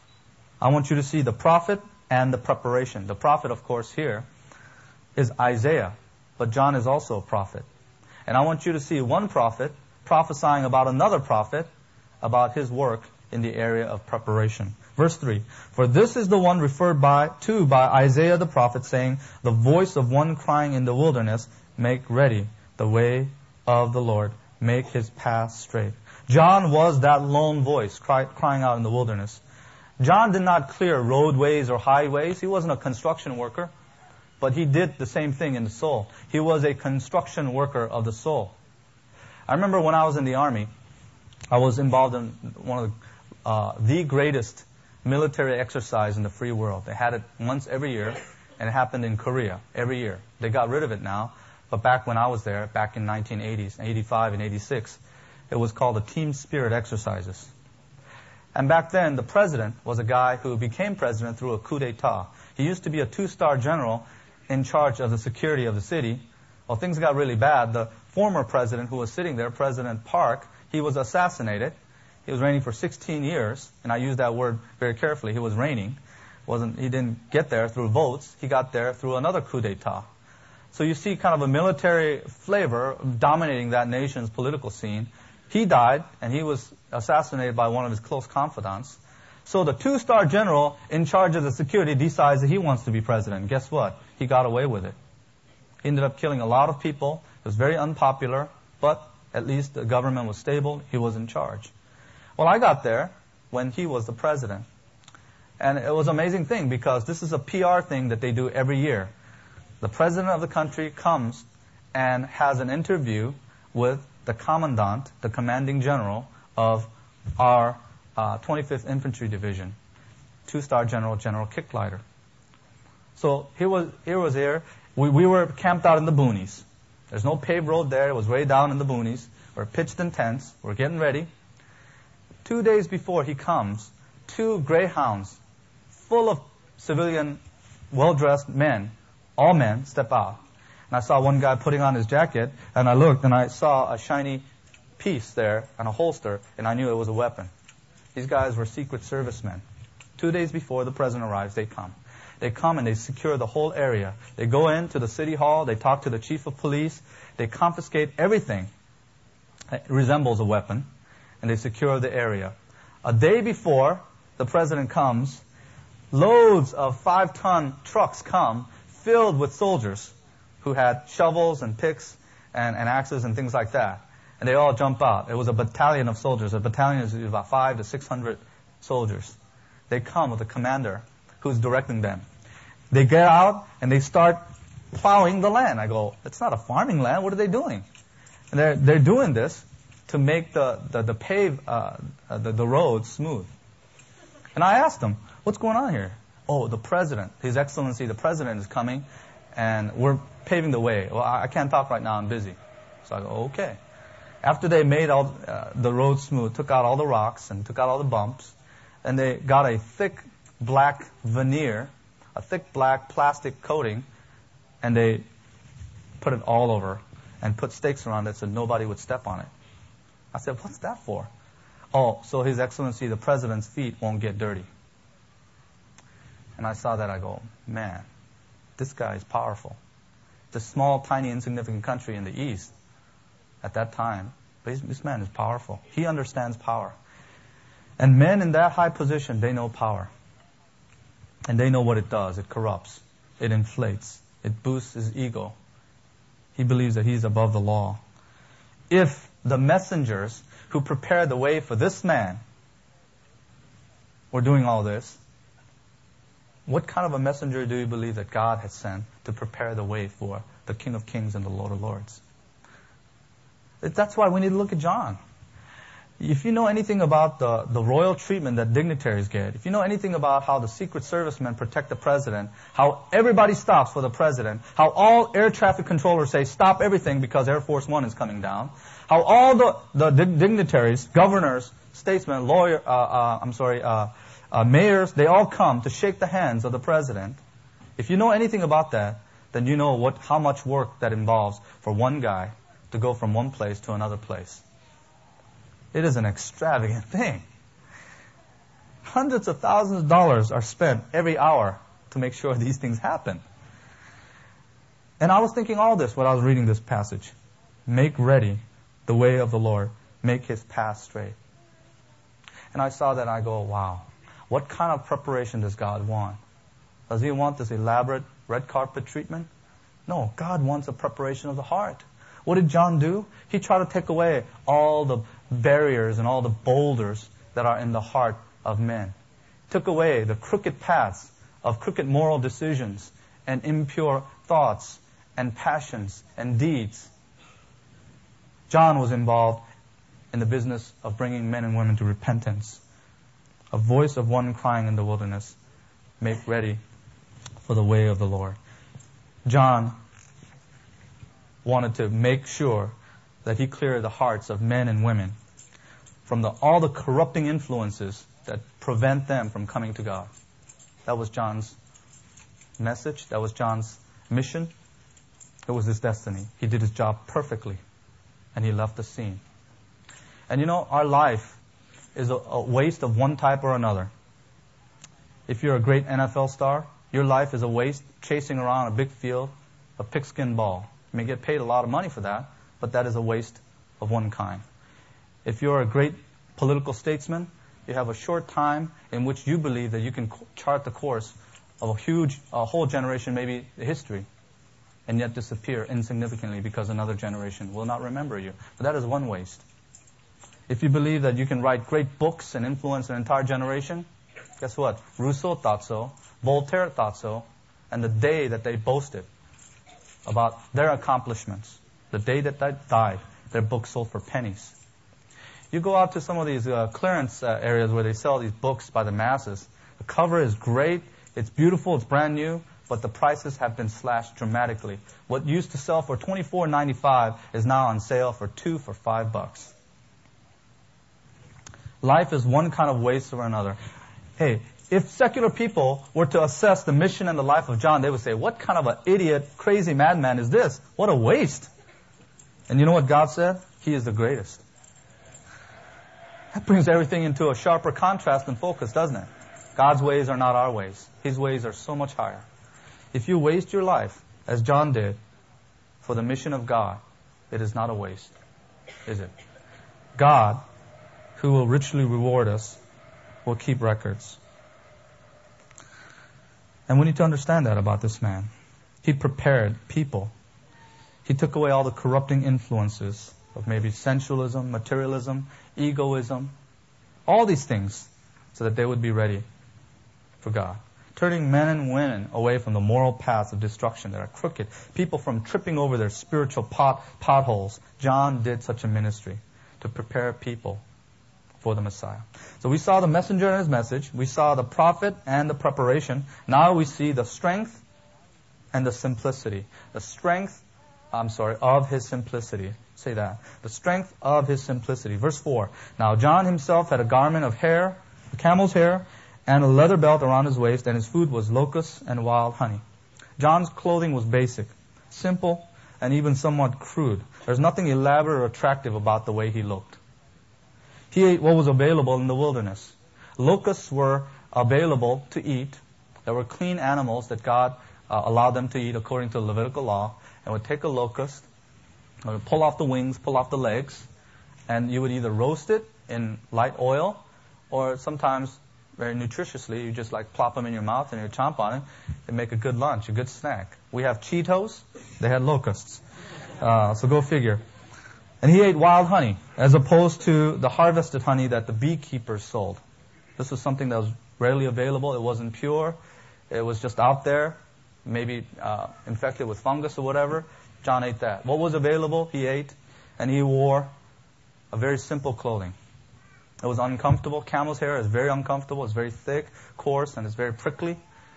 I want you to see the prophet and the preparation. The prophet, of course, here is Isaiah, but John is also a prophet. And I want you to see one prophet prophesying about another prophet about his work in the area of preparation. Verse 3, "For this is the one referred to by Isaiah the prophet, saying, the voice of one crying in the wilderness, make ready the way of the Lord, make his path straight." John was that lone voice crying out in the wilderness. John did not clear roadways or highways. He wasn't a construction worker, but he did the same thing in the soul. He was a construction worker of the soul. I remember when I was in the Army, I was involved in one of the greatest military exercise in the free world. They had it once every year, and it happened in Korea every year. They got rid of it now, but back when I was there, back in 1980s, 85 and 86, it was called the Team Spirit Exercises. And back then, the president was a guy who became president through a coup d'etat. He used to be a 2-star general in charge of the security of the city. Well, things got really bad. The former president who was sitting there, President Park, he was assassinated. He was reigning for 16 years, and I use that word very carefully. He was reigning. He didn't get there through votes. He got there through another coup d'etat. So you see kind of a military flavor dominating that nation's political scene. He died, and he was assassinated by one of his close confidants. So the 2-star general in charge of the security decides that he wants to be president. Guess what? He got away with it. He ended up killing a lot of people. It was very unpopular, but at least the government was stable. He was in charge. Well, I got there, when he was the president. And it was an amazing thing because this is a PR thing that they do every year. The president of the country comes and has an interview with the commandant, the commanding general of our 25th Infantry Division, 2-star General Kicklighter. So he was here. We were camped out in the boonies. There's no paved road there. It was way down in the boonies. We're pitched in tents. We're getting ready. 2 days before he comes, 2 greyhounds full of civilian, well-dressed men, all men, step out. And I saw one guy putting on his jacket, and I looked, and I saw a shiny piece there and a holster, and I knew it was a weapon. These guys were Secret Service men. 2 days before the president arrives, they come. They come and they secure the whole area. They go into the city hall, they talk to the chief of police, they confiscate everything that resembles a weapon, and they secure the area. A day before the president comes, loads of 5-ton trucks come filled with soldiers who had shovels and picks and axes and things like that. And they all jump out. It was a battalion of soldiers. A battalion is about 500 to 600 soldiers. They come with a commander who's directing them. They get out and they start plowing the land. I go, it's not a farming land. What are they doing? And they're doing this to make the road smooth. And I asked them, what's going on here? Oh, the president, His Excellency, the president is coming, and we're paving the way. Well, I can't talk right now. I'm busy. So I go, okay. After they made all the road smooth, took out all the rocks and took out all the bumps, and they got a thick black veneer, a thick black plastic coating, and they put it all over and put stakes around it so nobody would step on it. I said, what's that for? Oh, so His Excellency, the president's feet won't get dirty. And I saw that, I go, man, this guy is powerful. It's a small, tiny, insignificant country in the East at that time, but this man is powerful. He understands power. And men in that high position, they know power. And they know what it does. It corrupts. It inflates. It boosts his ego. He believes that he's above the law. If the messengers who prepared the way for this man were doing all this, what kind of a messenger do you believe that God has sent to prepare the way for the King of Kings and the Lord of Lords? That's why we need to look at John. If you know anything about the royal treatment that dignitaries get, if you know anything about how the Secret Service men protect the president, how everybody stops for the president, how all air traffic controllers say stop everything because Air Force One is coming down, how all the dignitaries, governors, statesmen, mayors, they all come to shake the hands of the president. If you know anything about that, then you know how much work that involves for one guy to go from one place to another place. It is an extravagant thing. Hundreds of thousands of dollars are spent every hour to make sure these things happen. And I was thinking all this when I was reading this passage. Make ready the way of the Lord. Make His path straight. And I saw that and I go, wow. What kind of preparation does God want? Does He want this elaborate red carpet treatment? No, God wants a preparation of the heart. What did John do? He tried to take away all the barriers and all the boulders that are in the heart of men. Took away the crooked paths of crooked moral decisions and impure thoughts and passions and deeds. John was involved in the business of bringing men and women to repentance. A voice of one crying in the wilderness, make ready for the way of the Lord. John wanted to make sure that he cleared the hearts of men and women from all the corrupting influences that prevent them from coming to God. That was John's message. That was John's mission. It was his destiny. He did his job perfectly, and he left the scene. And you know, our life is a waste of one type or another. If you're a great NFL star, your life is a waste chasing around a big field, a pigskin ball. You may get paid a lot of money for that, but that is a waste of one kind. If you're a great political statesman, you have a short time in which you believe that you can chart the course of a whole generation, maybe history, and yet disappear insignificantly because another generation will not remember you. But that is one waste. If you believe that you can write great books and influence an entire generation, guess what? Rousseau thought so, Voltaire thought so, and the day that they boasted about their accomplishments, the day that they died, their books sold for pennies. You go out to some of these clearance areas where they sell these books by the masses. The cover is great, it's beautiful, it's brand new, but the prices have been slashed dramatically. What used to sell for $24.95 is now on sale for $5. Life is one kind of waste or another. Hey, if secular people were to assess the mission and the life of John, they would say, what kind of an idiot, crazy madman is this? What a waste. And you know what God said? He is the greatest. That brings everything into a sharper contrast and focus, doesn't it? God's ways are not our ways. His ways are so much higher. If you waste your life, as John did, for the mission of God, it is not a waste, is it? God, who will richly reward us, will keep records. And we need to understand that about this man. He prepared people. He took away all the corrupting influences of maybe sensualism, materialism, egoism, all these things, so that they would be ready for God. Turning men and women away from the moral paths of destruction that are crooked, people from tripping over their spiritual potholes. John did such a ministry to prepare people for the Messiah. So we saw the messenger and his message. We saw the prophet and the preparation. Now we see the strength and the simplicity. The strength, of his simplicity. Say that. The strength of his simplicity. Verse 4. Now John himself had a garment of hair, a camel's hair, and a leather belt around his waist, and his food was locusts and wild honey. John's clothing was basic, simple, and even somewhat crude. There's nothing elaborate or attractive about the way he looked. He ate what was available in the wilderness. Locusts were available to eat. There were clean animals that God allowed them to eat according to the Levitical law, and would take a locust, pull off the wings, pull off the legs, and you would either roast it in light oil, or sometimes very nutritiously, you just like plop them in your mouth and you chomp on it and make a good lunch, a good snack. We have Cheetos, they had locusts. So go figure. And he ate wild honey, as opposed to the harvested honey that the beekeepers sold. This was something that was rarely available. It wasn't pure. It was just out there, maybe infected with fungus or whatever. John ate that. What was available, he ate. And he wore a very simple clothing. It was uncomfortable. Camel's hair is very uncomfortable. It's very thick, coarse, and it's very prickly.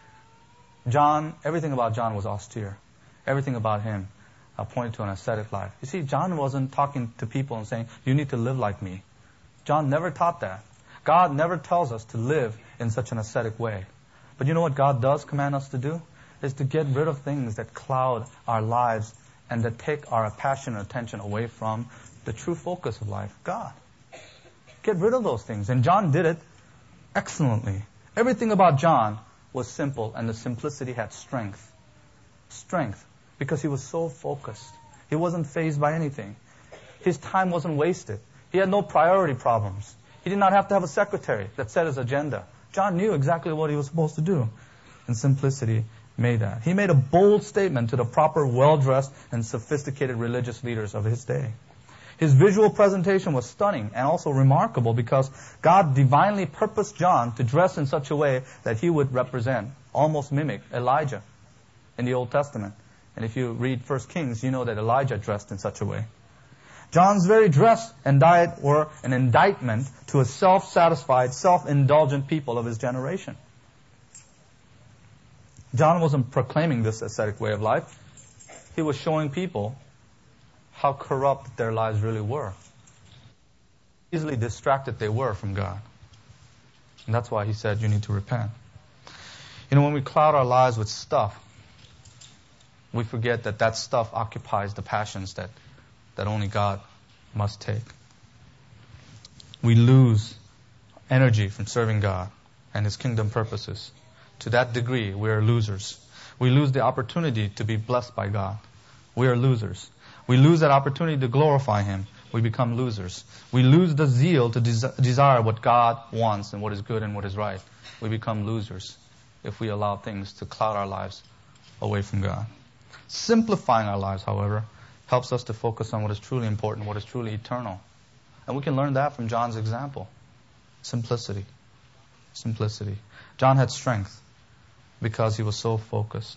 John, everything about John was austere. Everything about him pointed to an ascetic life. You see, John wasn't talking to people and saying, you need to live like me. John never taught that. God never tells us to live in such an ascetic way. But you know what God does command us to do? Is to get rid of things that cloud our lives and that take our passion and attention away from the true focus of life, God. Get rid of those things. And John did it excellently. Everything about John was simple, and the simplicity had strength. Strength. Because he was so focused. He wasn't fazed by anything. His time wasn't wasted. He had no priority problems. He did not have to have a secretary that set his agenda. John knew exactly what he was supposed to do. And simplicity made that. He made a bold statement to the proper, well-dressed, and sophisticated religious leaders of his day. His visual presentation was stunning and also remarkable because God divinely purposed John to dress in such a way that he would represent, almost mimic, Elijah in the Old Testament. And if you read 1 Kings, you know that Elijah dressed in such a way. John's very dress and diet were an indictment to a self-satisfied, self-indulgent people of his generation. John wasn't proclaiming this ascetic way of life. He was showing people how corrupt their lives really were. Easily distracted they were from God. And that's why he said, you need to repent. You know, when we cloud our lives with stuff, we forget that that stuff occupies the passions that only God must take. We lose energy from serving God and His kingdom purposes. To that degree, we are losers. We lose the opportunity to be blessed by God. We are losers. We lose that opportunity to glorify Him. We become losers. We lose the zeal to desire what God wants and what is good and what is right. We become losers if we allow things to cloud our lives away from God. Simplifying our lives, however, helps us to focus on what is truly important, what is truly eternal. And we can learn that from John's example. Simplicity. Simplicity. John had strength because he was so focused.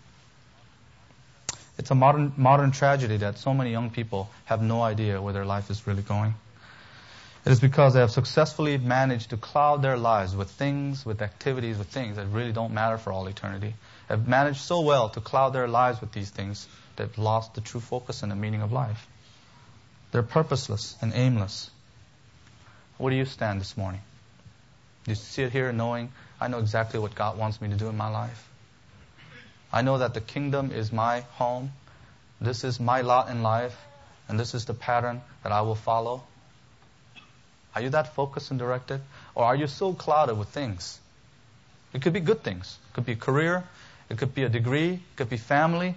It's a modern tragedy that so many young people have no idea where their life is really going. It is because they have successfully managed to cloud their lives with things, with activities, with things that really don't matter for all eternity. Have managed so well to cloud their lives with these things, they've lost the true focus and the meaning of life. They're purposeless and aimless. Where do you stand this morning? Do you sit here knowing, I know exactly what God wants me to do in my life? I know that the kingdom is my home. This is my lot in life. And this is the pattern that I will follow. Are you that focused and directed? Or are you so clouded with things? It could be good things. It could be a career. It could be a degree. It could be family.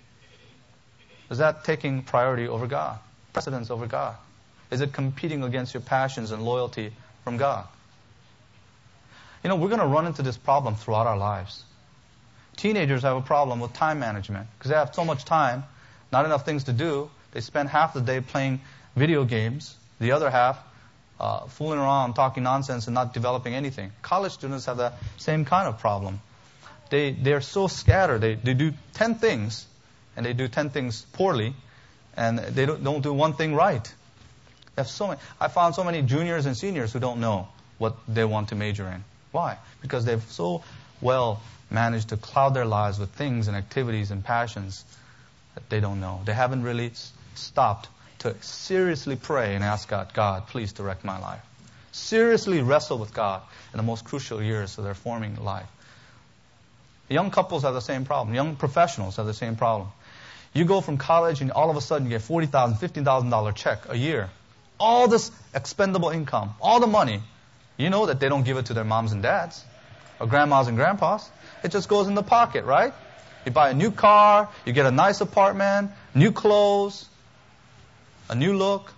Is that taking priority over God? Precedence over God? Is it competing against your passions and loyalty from God? You know, we're going to run into this problem throughout our lives. Teenagers have a problem with time management because they have so much time, not enough things to do. They spend half the day playing video games, the other half fooling around, talking nonsense, and not developing anything. College students have the same kind of problem. They're so scattered. They do 10 things, and they do 10 things poorly, and they don't do one thing right. They have so many. I found so many juniors and seniors who don't know what they want to major in. Why? Because they've so well managed to cloud their lives with things and activities and passions that they don't know. They haven't really stopped to seriously pray and ask God, God, please direct my life. Seriously wrestle with God in the most crucial years of their forming life. Young couples have the same problem. Young professionals have the same problem. You go from college and all of a sudden you get $40,000, $50,000 check a year. All this expendable income, all the money. You know that they don't give it to their moms and dads or grandmas and grandpas. It just goes in the pocket, right? You buy a new car, you get a nice apartment, new clothes, a new look.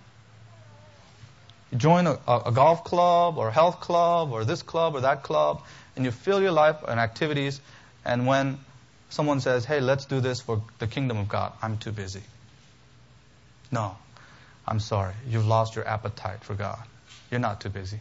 You join a golf club or a health club or this club or that club, and you fill your life and activities. And when someone says, hey, let's do this for the kingdom of God, I'm too busy. No, I'm sorry. You've lost your appetite for God. You're not too busy.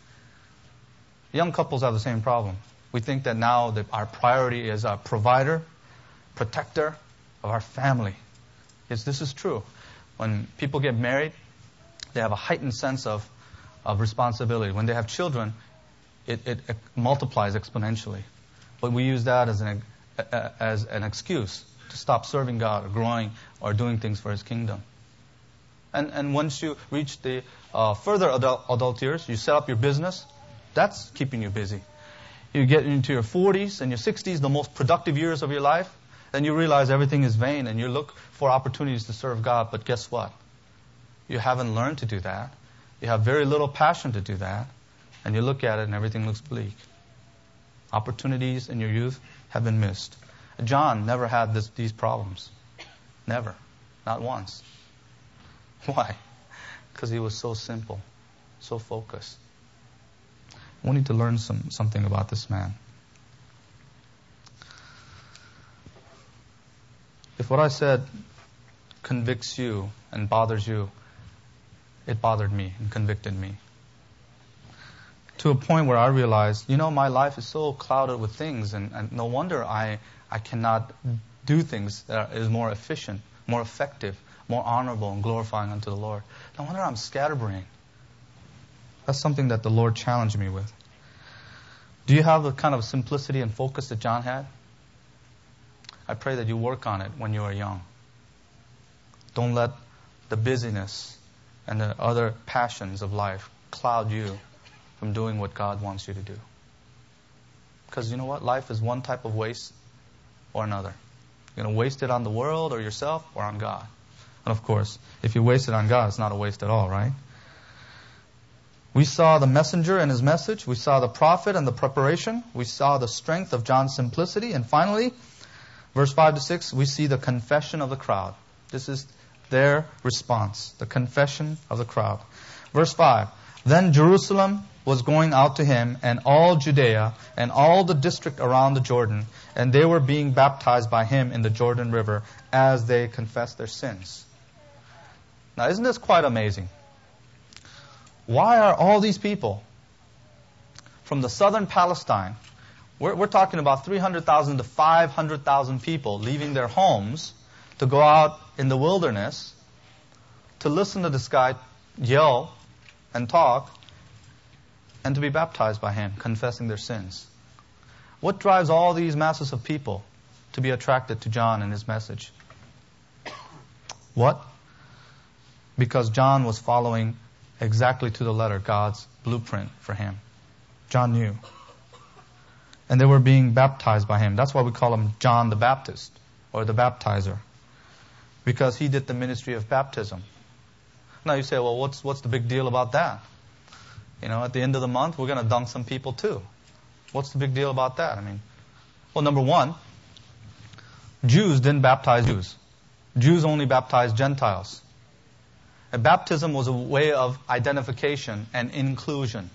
Young couples have the same problem. We think that now that our priority is our provider, protector of our family. Yes, this is true. When people get married, they have a heightened sense of responsibility. When they have children, it multiplies exponentially. But we use that as an excuse to stop serving God or growing or doing things for His kingdom. And once you reach the further adult years, you set up your business. That's keeping you busy. You get into your 40s and your 60s, the most productive years of your life, then you realize everything is vain and you look for opportunities to serve God. But guess what? You haven't learned to do that. You have very little passion to do that. And you look at it and everything looks bleak. Opportunities in your youth have been missed. John never had these problems. Never. Not once. Why? Because he was so simple, so focused. We need to learn something about this man. If what I said convicts you and bothers you, it bothered me and convicted me. To a point where I realized, my life is so clouded with things, and no wonder I cannot do things that is more efficient, more effective, more honorable and glorifying unto the Lord. No wonder I'm scatterbrained. That's something that the Lord challenged me with. Do you have the kind of simplicity and focus that John had? I pray that you work on it when you are young. Don't let the busyness and the other passions of life cloud you from doing what God wants you to do. Because you know what? Life is one type of waste or another. You're going to waste it on the world or yourself or on God. And of course, if you waste it on God, it's not a waste at all, right? We saw the messenger and his message. We saw the prophet and the preparation. We saw the strength of John's simplicity. And finally, verse 5 to 6, we see the confession of the crowd. This is their response, the confession of the crowd. Verse 5, then Jerusalem was going out to him, and all Judea, and all the district around the Jordan, and they were being baptized by him in the Jordan River as they confessed their sins. Now, isn't this quite amazing? Why are all these people from the southern Palestine, we're talking about 300,000 to 500,000 people leaving their homes to go out in the wilderness to listen to this guy yell and talk and to be baptized by him, confessing their sins? What drives all these masses of people to be attracted to John and his message? What? Because John was following exactly to the letter God's blueprint for him. John knew. And they were being baptized by him. That's why we call him John the Baptist, or the baptizer, because he did the ministry of baptism. Now you say, well, what's the big deal about that? You know, at the end of the month, we're going to dunk some people too. What's the big deal about that? I mean, well, number one, Jews didn't baptize Jews. Jews only baptized Gentiles. And baptism was a way of identification and inclusion.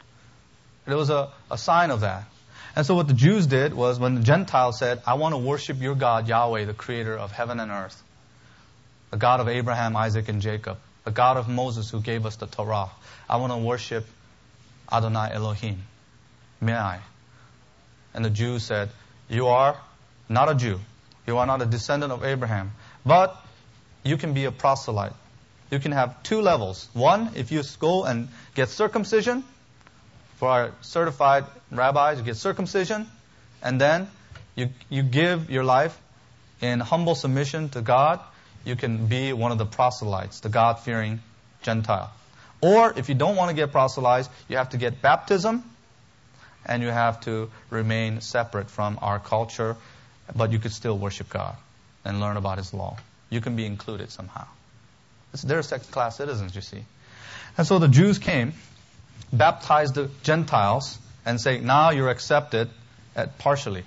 It was a sign of that. And so what the Jews did was, when the Gentiles said, I want to worship your God, Yahweh, the creator of heaven and earth, the God of Abraham, Isaac, and Jacob, the God of Moses who gave us the Torah, I want to worship Adonai Elohim. May I? And the Jews said, you are not a Jew. You are not a descendant of Abraham. But you can be a proselyte. You can have two levels. One, if you go and get circumcision, for our certified rabbis, you get circumcision, and then you give your life in humble submission to God, you can be one of the proselytes, the God-fearing Gentile. Or if you don't want to get proselytized, you have to get baptism, and you have to remain separate from our culture, but you could still worship God and learn about His law. You can be included somehow. They're second-class citizens, you see. And so the Jews came, baptized the Gentiles, and say, now you're accepted partially.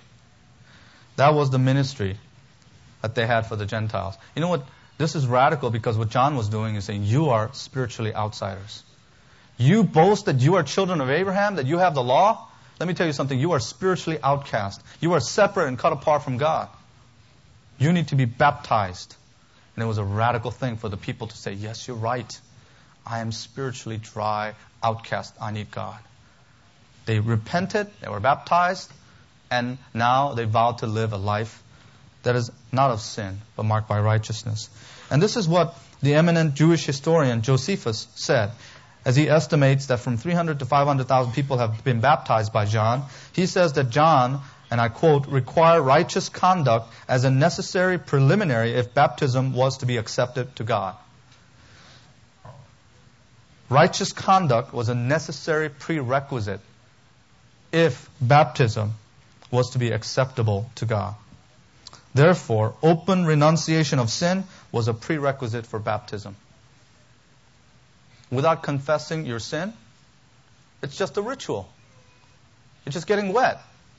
That was the ministry that they had for the Gentiles. You know what? This is radical, because what John was doing is saying, you are spiritually outsiders. You boast that you are children of Abraham, that you have the law. Let me tell you something. You are spiritually outcast. You are separate and cut apart from God. You need to be baptized. And it was a radical thing for the people to say, yes, you're right. I am spiritually dry, outcast. I need God. They repented, they were baptized, and now they vowed to live a life that is not of sin, but marked by righteousness. And this is what the eminent Jewish historian Josephus said, as he estimates that from 300 to 500,000 people have been baptized by John. He says that John, and I quote, required righteous conduct as a necessary preliminary if baptism was to be accepted to God. Righteous conduct was a necessary prerequisite if baptism was to be acceptable to God. Therefore, open renunciation of sin was a prerequisite for baptism. Without confessing your sin, it's just a ritual. You're just getting wet.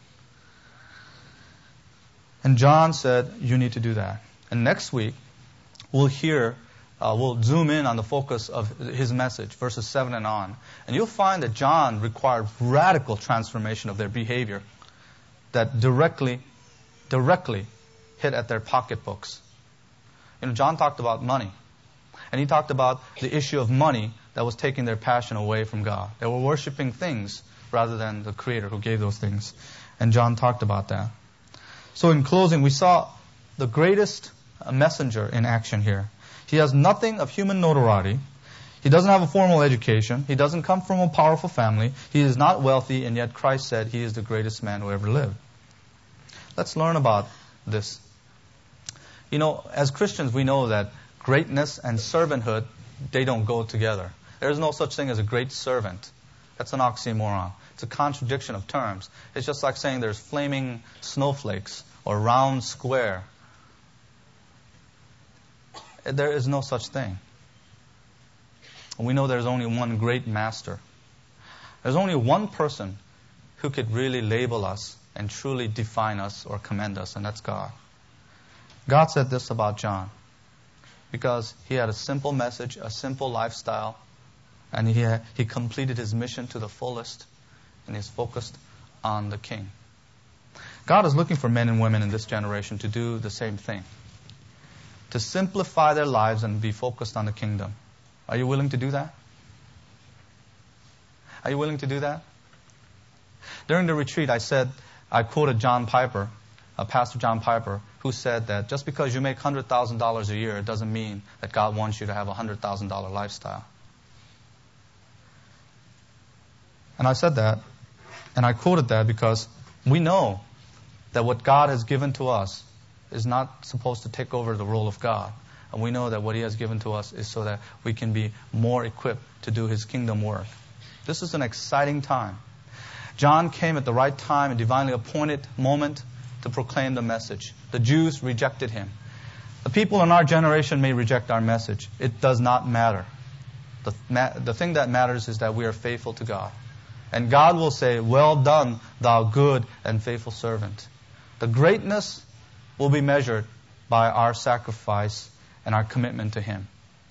And John said, you need to do that. And next week, we'll zoom in on the focus of his message, verses 7 and on. And you'll find that John required radical transformation of their behavior that directly hit at their pocketbooks. You know, John talked about money. And he talked about the issue of money that was taking their passion away from God. They were worshiping things rather than the Creator who gave those things. And John talked about that. So in closing, we saw the greatest messenger in action here. He has nothing of human notoriety. He doesn't have a formal education. He doesn't come from a powerful family. He is not wealthy, and yet Christ said he is the greatest man who ever lived. Let's learn about this. You know, as Christians, we know that greatness and servanthood, they don't go together. There's no such thing as a great servant. That's an oxymoron. It's a contradiction of terms. It's just like saying there's flaming snowflakes or round square. There is no such thing. We know there's only one great master. There's only one person who could really label us and truly define us or commend us, and that's God. God said this about John, because he had a simple message, a simple lifestyle, and he completed his mission to the fullest, and he's focused on the King. God is looking for men and women in this generation to do the same thing, to simplify their lives and be focused on the kingdom. Are you willing to do that? Are you willing to do that? During the retreat, I quoted John Piper, Pastor John Piper, who said that just because you make $100,000 a year, it doesn't mean that God wants you to have a $100,000 lifestyle. And I said that, and I quoted that because we know that what God has given to us is not supposed to take over the role of God. And we know that what He has given to us is so that we can be more equipped to do His kingdom work. This is an exciting time. John came at the right time, a divinely appointed moment to proclaim the message. The Jews rejected him. The people in our generation may reject our message. It does not matter. The thing that matters is that we are faithful to God. And God will say, "Well done, thou good and faithful servant." The greatness will be measured by our sacrifice and our commitment to Him.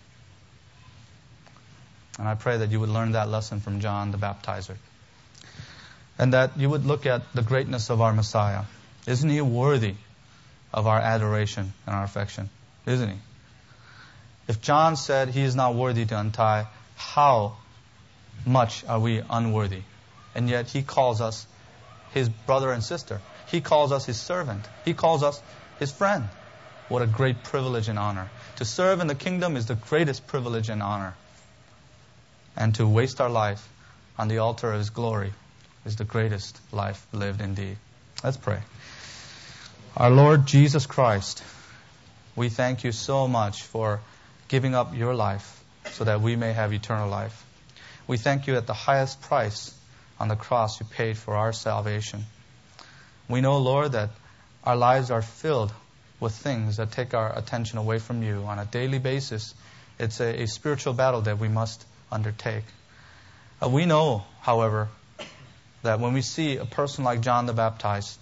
And I pray that you would learn that lesson from John the Baptizer. And that you would look at the greatness of our Messiah. Isn't He worthy of our adoration and our affection? Isn't He? If John said He is not worthy to untie, how much are we unworthy? And yet He calls us His brother and sister. He calls us His servant. He calls us His friend. What a great privilege and honor. To serve in the kingdom is the greatest privilege and honor. And to waste our life on the altar of His glory is the greatest life lived indeed. Let's pray. Our Lord Jesus Christ, we thank You so much for giving up Your life so that we may have eternal life. We thank You at the highest price on the cross You paid for our salvation. We know, Lord, that our lives are filled with things that take our attention away from You on a daily basis. It's a spiritual battle that we must undertake. We know, however, that when we see a person like John the Baptist,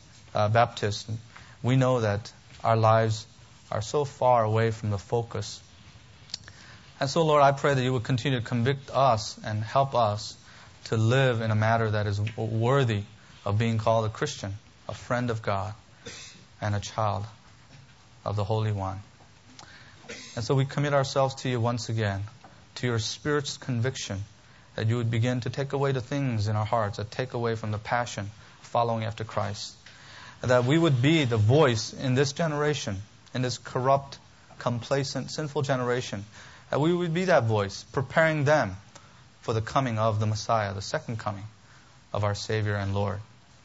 we know that our lives are so far away from the focus. And so, Lord, I pray that You would continue to convict us and help us to live in a manner that is worthy of being called a Christian, a friend of God, and a child of the Holy One. And so we commit ourselves to You once again, to Your Spirit's conviction, that You would begin to take away the things in our hearts that take away from the passion following after Christ. And that we would be the voice in this generation, in this corrupt, complacent, sinful generation. That we would be that voice, preparing them for the coming of the Messiah, the second coming of our Savior and Lord.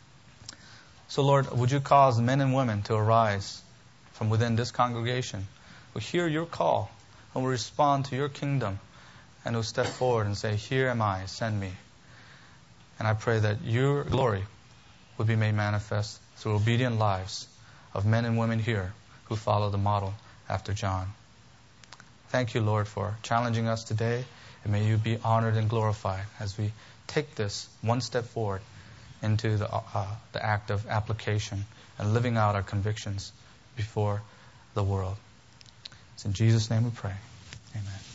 So, Lord, would You cause men and women to arise from within this congregation who hear Your call and will respond to Your kingdom and who step forward and say, "Here am I, send me." And I pray that Your glory would be made manifest through obedient lives of men and women here who follow the model after John. Thank You, Lord, for challenging us today, and may You be honored and glorified as we take this one step forward into the act of application and living out our convictions before the world. It's in Jesus' name we pray. Amen.